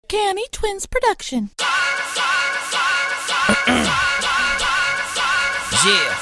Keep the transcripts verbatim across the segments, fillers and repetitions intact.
Canny Twins production. Yeah.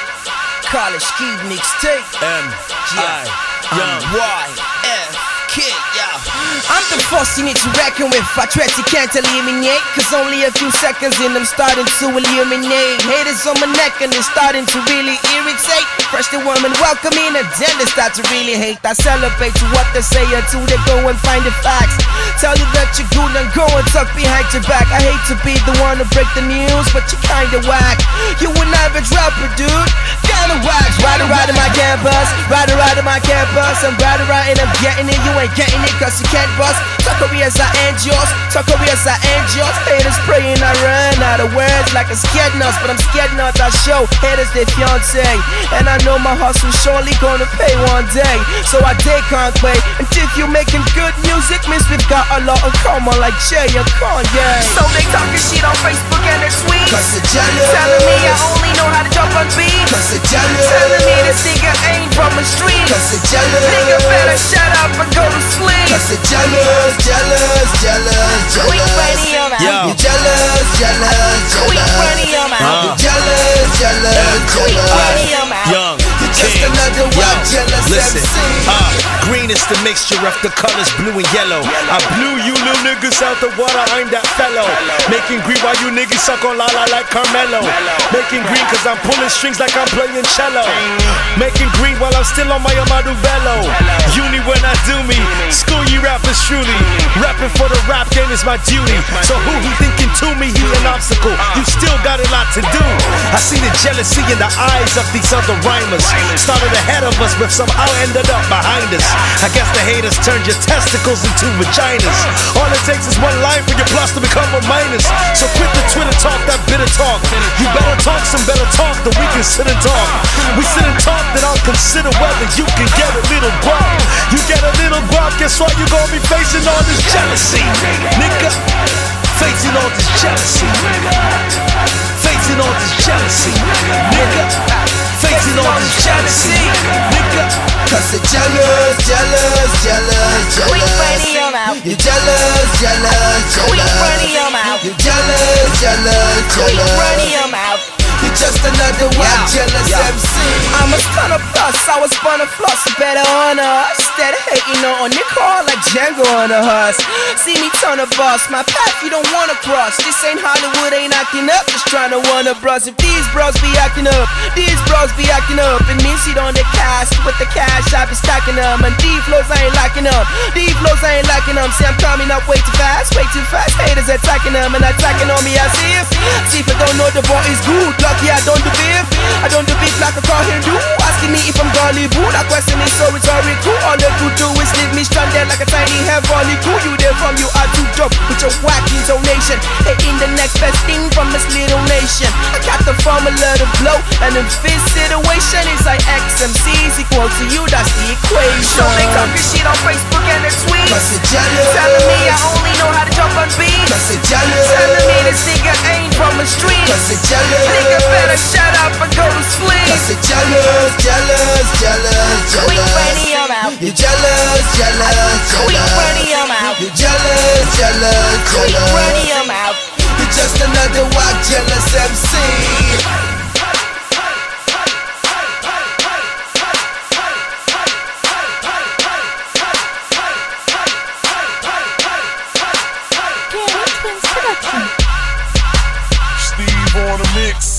College Ski mixtape. M I Young Y F Kid, yeah. I'm the force you need to reckon with. I threat you can't eliminate, cause only a few seconds in I'm starting to illuminate. Haters on my neck and they're starting to really irritate. First the woman welcome in and then they start to really hate. I celebrate to what they say until they go and find the facts. Tell you that you're good and go and talk behind your back. I hate to be the one to break the news, but you kinda whack. You an average rapper, dude. Kinda whack. Rider riding my campus, rider riding my campus. I'm rider riding, I'm getting it. You ain't getting it cause you can't bust. Talk careers I end yours, talk careers I end yours. Haters praying I run out of words like a scared nuts, but I'm scared not I show haters their fiance. And I know my hustle surely gonna pay one day, so I day can't wait. And if you making good music, means we've got a lot of common like Jay and Kanye. So they talking shit on Facebook and they're sweet, cause they're jealous. telling me I only know how to jump on beat, Cause they're jealous. telling me this nigga ain't from the street. Cause they're jealous. Nigga better shut up and go to sleep. Cause they're jealous, jealous, jealous, Quick jealous. radio mouth. Yo. You jealous, jealous, Quick jealous. radio mouth. Uh. You jealous, jealous, Quick jealous. radio mouth. Young You're just King. another Yo, wild jealous listen. M C. Uh, green is the mixture of the colors blue and yellow. I blew you little niggas out the water, I'm that fellow. Making green while you niggas suck on Lala like Carmelo. Making green cause I'm pulling strings like I'm playing cello. Making green while I'm still on my Amadu Bello. Uni when I do me, school you rappers truly. Rapping for the rap game is my duty. So who he thinking to me, he an obstacle. You still got a lot to do. I see the jealousy in the eyes of these other rhymers. Started ahead of us, but somehow ended up behind us. I guess the haters turned your testicles into vaginas. All it takes is one line for your plus to become a minus. So quit the Twitter talk, that bitter talk. You better talk some better talk, then we can sit and talk. We sit and talk, then I'll consider whether you can get a little guap. You get a little guap, guess what? You gon' be facing all this jealousy, nigga. Facing all this jealousy. Facing all this jealousy, nigga. Facing all this jealousy, nigga. Cause they're jealous, jealous, jealous, Quick jealous. radio mouth. You jealous, jealous, Quick jealous. radio mouth. You jealous, jealous, Quick jealous. radio mouth. You're just another wild jealous M C. I'm a ton of plus, I was born to floss, better on us. Instead of hating on your car like Django on a husk. See me turn a boss, my path you don't wanna cross. This ain't Hollywood, ain't acting up, just trying to wanna bros. If these bros be acting up, these bros be acting up. And me sit on the cash, with the cash I be stacking them. And these flows I ain't locking up, these flows I ain't locking them. See I'm coming up way too fast, way too fast. Haters attacking them and attacking on me as if. See if I don't know the boy is good. Lucky I don't do beef, I don't do beef like a car Hindu. Asking me if I'm golly boo, that question is so rhetorical. All they could do is leave me stranded like a tiny heavenly cool. You there from you are too dope with your whack intonation. Hating the next best thing from this little nation. I got the formula to blow, and in this situation it's like X M C's equal to you, that's the equation. So they talking shit on Facebook and they're sweet, Cause they're jealous. telling me I only know how to jump on beat, Cause they're jealous. telling me this nigga ain't from the street. Cause they're jealous. Nigga better shut up and go to sleep. Cause they're jealous, jealous, jealous, Quick jealous. radio mouth. You jealous, jealous, Quick jealous. radio mouth. You jealous, jealous, Quick jealous. radio mouth. You're just another wild jealous M C. Canny Twins production. Steve on the mix.